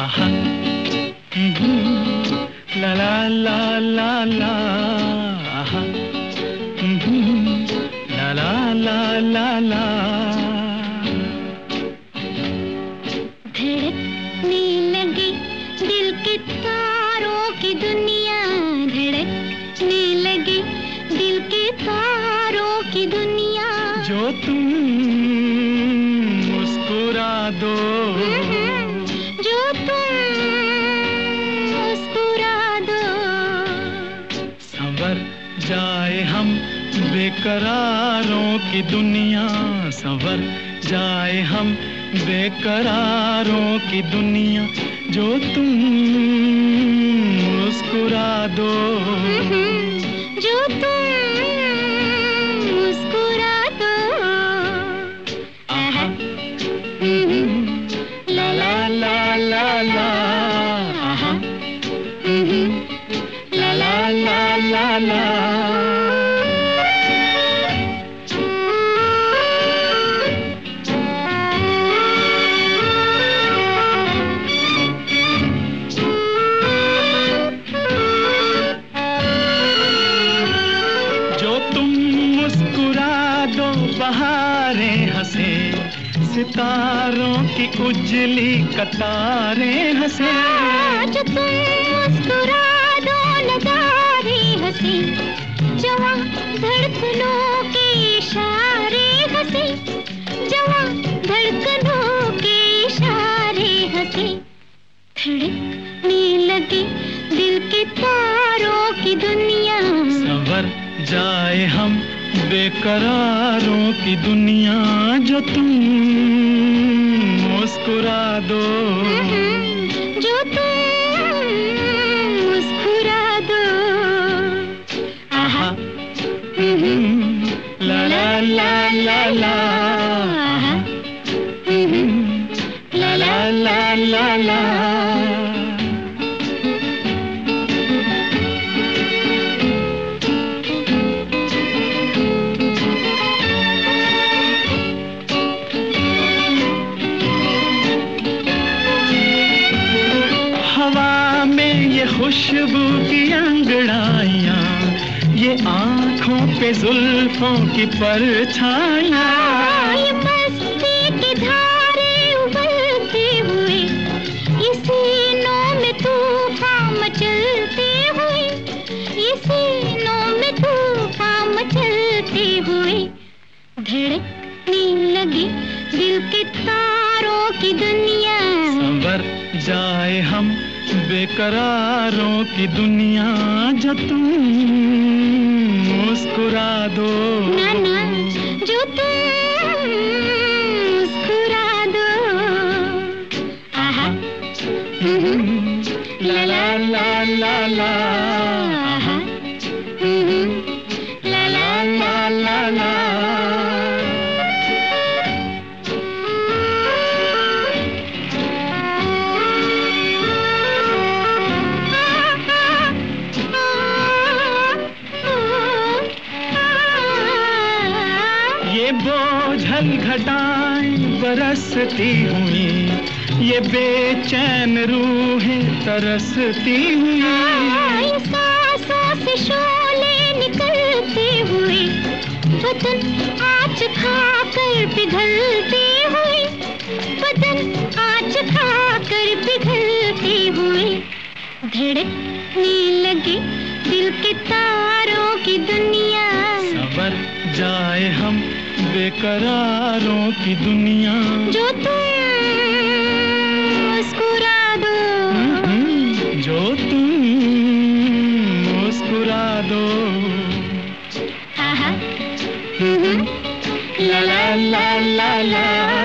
आहा, ला ला ला ला ला, आहा, ला ला ला ला ला। धड़कने लगी दिल के तारों की दुनिया, धड़कने लगी दिल के तारों की दुनिया। जो तुम मुस्कुरा दो, जो तुम मुस्कुरा दो, संवर जाए हम बेकरारों की दुनिया, संवर जाए हम बेकरारों की दुनिया। जो तुम मुस्कुरा दो, जो तुम मुस्कुरा दो, आहा, ला ला ला ला ला, आहा, ला ला ला ला ला। बहारें हंसे, सितारों की उजली कतारें हंसे। जो तुम मुस्कुरा दो नगारे हंसे, जवां धड़कनों के इशारे हंसे, जवां धड़कनों के इशारे हंसे। धड़कने लगी दिल के तारों की दुनिया, संवर जाए हम बेकरारों की दुनिया। जो तुम मुस्कुरा दो, जो तुम मुस्कुरा दो, आहा, ला ला ला ला ला, आहा, ला ला ला ला ला। ये खुशबू की अंगड़ाइयाँ, ये आँखों पे जुल्फों की परछाइयाँ, ये मस्ती की धारे उबलते हुए, ये सीनों में तूफान मचलते हुए, ये सीनों में तूफान मचलते हुए। धड़कने लगी दिल के तारों की दुनिया, संवर जाए हम बेकरारों की दुनिया। जो तुम मुस्कुरा दो, ना ना, जो तुम मुस्कुरा दो, आहा, ला ला ला ला ला, आहा, ला ला ला ला ला। बोझल घटाएं बरसती हुई, ये बेचैन रूहें तरसती हुई, सांसों से शोले निकलते हुए, बदन आँच खाकर पिघलते हुए, बदन आँच खाकर पिघलते हुए। धड़कने लगी दिल के तारों की दुनिया, संवर जाए हम बेकरारों की दुनिया। जो तुम मुस्कुरा दो, जो तुम मुस्कुरा दो, आहा, ला ला ला ला ला।